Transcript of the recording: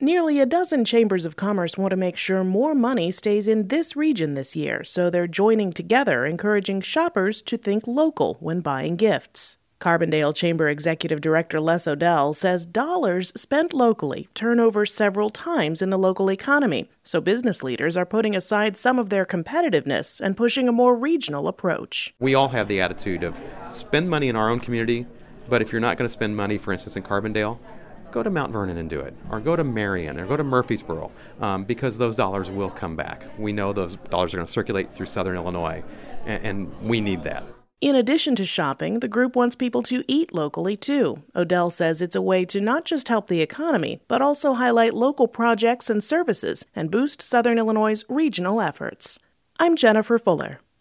Nearly a dozen chambers of commerce want to make sure more money stays in this region this year, so they're joining together, encouraging shoppers to think local when buying gifts. Carbondale Chamber Executive Director Les Odell says dollars spent locally turn over several times in the local economy, so business leaders are putting aside some of their competitiveness and pushing a more regional approach. We all have the attitude of spend money in our own community, but if you're not going to spend money, for instance, in Carbondale, go to Mount Vernon and do it, or go to Marion, or go to Murfreesboro, because those dollars will come back. We know those dollars are going to circulate through Southern Illinois, and we need that. In addition to shopping, the group wants people to eat locally, too. Odell says it's a way to not just help the economy, but also highlight local projects and services and boost Southern Illinois' regional efforts. I'm Jennifer Fuller.